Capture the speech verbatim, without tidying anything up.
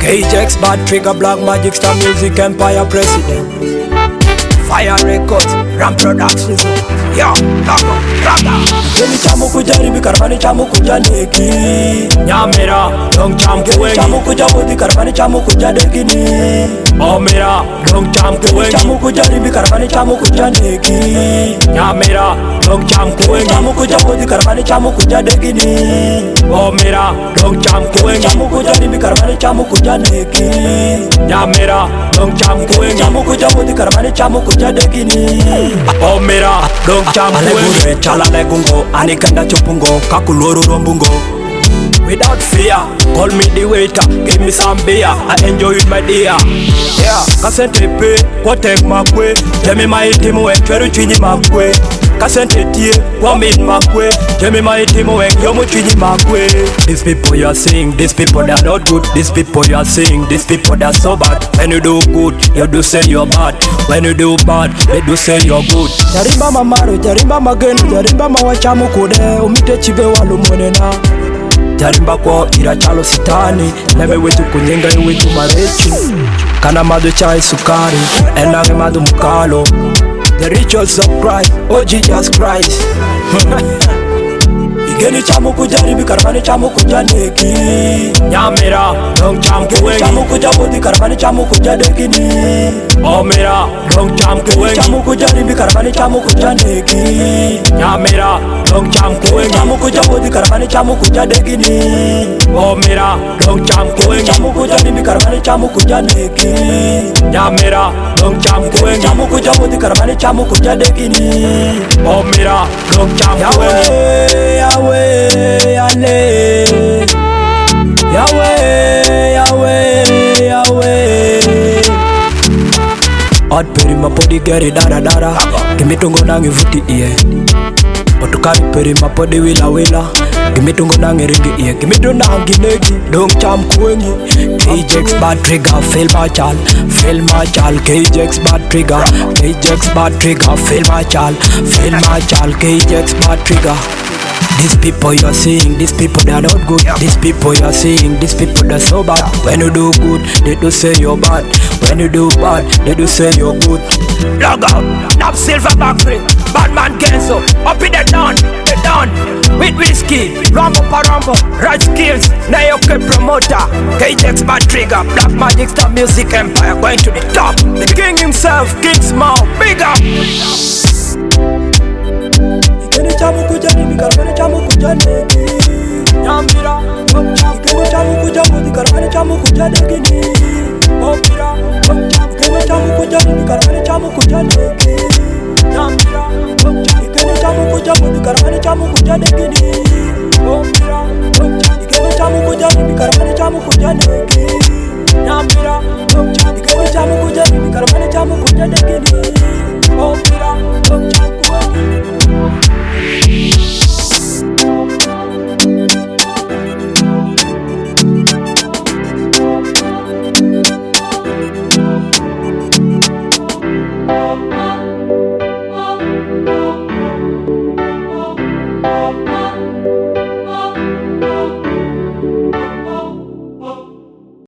K J X Bad Trigger, Black Magic Star Music Empire President. Fire Records, Ram Productions. Yo, Logo, Raga. Kini chamu kujaribi karmani chamu kujaneki. Nyamera, dong cham kuwengi. Chamu kujabodi karmani chamu kujadekini. Omera, dong cham kuwengi. Chamu kujaribi karmani chamu kujaneki. Nyamera, dong cham kuwengi. Chamu kujabodi karmani chamu kujadekini. Omera, dong cham kuwengi. Chamu kujaribi karmani chamu kujaneki. Nyamera, dong cham kuwengi. Chamu kujabodi karmani chamu kujadekini. Omera, dong cham kuwengi. Chala legungo, anikanda chupungo, kakuloro rombungo. Without fear, call me the waiter, give me some beer, I enjoy with my dear. Yeah, kasente pe, kwa tek makwe, jemi maitimu we, chweru chini makwe. Kasente tie, kwa min makwe, jemi maitimu we, yomu chini makwe. These people you are seeing, these people they are not good. These people you are seeing, these people they are so bad. When you do good, you do say you're bad. When you do bad, they do say you're good. Jarimba mamaru, jarimba magenu, jarimba mawachamu kude, umite chibe walu mwenena. Jarimba kwa ira chalo sitani, nebe wetu kunyenga yu wetu marechi. Kana madu chai sukari, enange madu mukalo. The rituals of Christ, oh Jesus Christ. Igeni chamu kujaribi karmani chamu kujaneki. Nyamera, dong cham kuwengi. Chamu kujabodi karmani chamu kujadekini. Omera, dong cham kuwengi. Chamu kujaribi karmani chamu kujaneki. Nyamera, dong cham kuwengi. Chamu kujabodi karmani chamu kujadekini. Omera, dong cham kuwengi. Chamu kujaribi karmani chamu kujaneki. Nyamera, dong cham kuwengi. Chamu kujabodi karmani chamu kujadekini. Omera, dong cham kuwengi. Yahweh, Ale, Yahweh, Yahweh, Yahweh. Odd peri mapodi geri dara dara, gimitungo nangi vuti iye. Otukari peri mapodi wila wila, gimitungo nangi ringi iye. Gimitungo nangi negi, dong cham kuwengi. K J X Bad Trigger, fail my chal, fail my chal. K J X Bad Trigger, K J X Bad Trigger, fail my chal, fail my chal. K J X Bad Trigger. These people you are seeing, these people they are not good. These people you are seeing, these people they are so bad. When you do good, they do say you're bad. When you do bad, they do say you're good. Log out, Nap Silver Backfree, Badman Genzo, up in the dawn, the dawn. With whiskey, Rambo Parambo, right skills, Nayoke promoter, K J X Bad Trigger, Black Magic Star Music Empire, going to the top. The king himself, King Small, big up. Ikeni chamu kujaribi karmani chamu kujaneki. Nyamira, ikeni chamu kujabodi karmani chamu kujadekini. Omira, ikeni chamu kujaribi karmani chamu kujaneki. Nyamira, ikeni chamu kujabodi karmani chamu kujadekini.